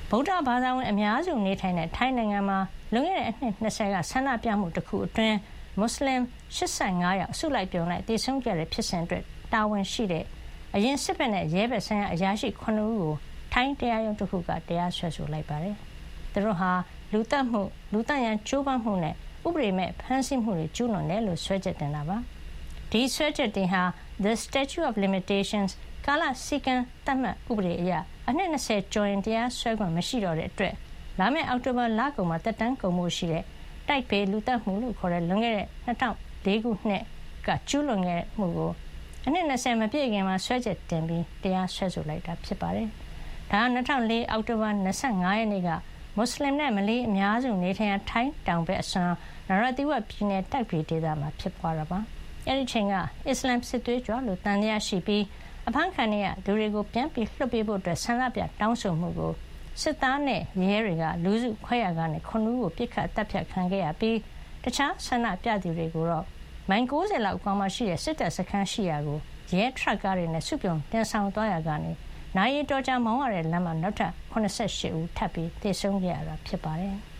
ဗုဒ္ဓဘာသာဝင်အများစုနေထိုင်တဲ့ထိုင်းနိုင်ငံမှာလွန်ခဲ့တဲ့အနှစ်20ကဆန္ဒပြမှုတစ်ခုအတွင်းမွတ်စလင်85ယောက်အစုလိုက်ပြုံလိုက်သေဆုံးခဲ့တဲ့ဖြစ်စဉ်အတွက်တာဝန်ရှိတဲ့အရင်စစ်ဘက်နဲ့ရဲဘက်ဆိုင်ရာအရာရှိ9ဦးကိုထိုင်းတရားရုံးတစ်ခုကတရားစွဲဆိုလိုက်ပါတယ်။သူတို့ဟာလူသတ်မှုလူသတ်ရန်ကြိုးပမ်းမှုနဲ့ဥပဒေမဲ့ဖမ်းဆီးမှုတွေကျူးလွန်တယ်လို့စွဲချက်တင်တာပါ။ဒီစွဲချက်တင်ဟာ The Statute of Limitations ကာလစည်းကမ်းသတ်မှတ်ဥပဒေအရအနှစ်20ကျော်ရင်တရားစွဲခွင့်မရှိတော့တဲ့အတွက်လာမယ့်အောက်တိုဘာလကုန်မှာတက်တန်းကုန်မှုရှိတဲ့တိုက်ပေလူသတ်မှုလို့ခေါ်တဲ့လွန်ခဲ့တဲ့2004ခုနှစ်ကကျူးလွန်ခဲ့မှုကိုအနှစ်20မပြည့်ခင်မှာစွဲချက်တင်ပြီးတရားစွဲဆိုလိုက်တာဖြစ်ပါတယ်။ဒါက2004အောက်တိုဘာ25ရက်နေ့ကမွတ်စလင်နဲ့မလေးအများစုနေထိုင်ရာထိုင်းတောင်ဘက်အစွန်နရတိဝတ်ပြည်နယ်တိုက်ပေဒေသမှာဖြစ်ပွားတာပါ။အဲဒီချိန်ကအစ္စလမ်စစ်သွေးကြွလို့တန်တရားရှိပြီးအဖမ်းခံရသူတွေကိုပြန်ပြီးလွှတ်ပေးဖို့ဆန္ဒပြတောင်းဆိုမှုကိုစစ်သားနဲ့ရဲတွေကလူစုခွဲရကနေ9ဦးကိုပြစ်ခတ်တပ်ဖြတ်ခံခဲ့ရပြီးတခြားဆန္ဒပြသူတွေကိုတော့မိုင်90လောက်အကွာမှာရှိတဲ့စစ်တပ်စခန်းရှိရာကိုရဲထရပ်ကားတွေနဲ့စုပြုံတင်ဆောင်သွားရကနေနိုင်ရီတော်ကြာမောင်းရတဲ့လမ်းမှာနောက်ထပ်88ဦးထပ်ပြီးသေဆုံးခဲ့ရတာဖြစ်ပါတယ်။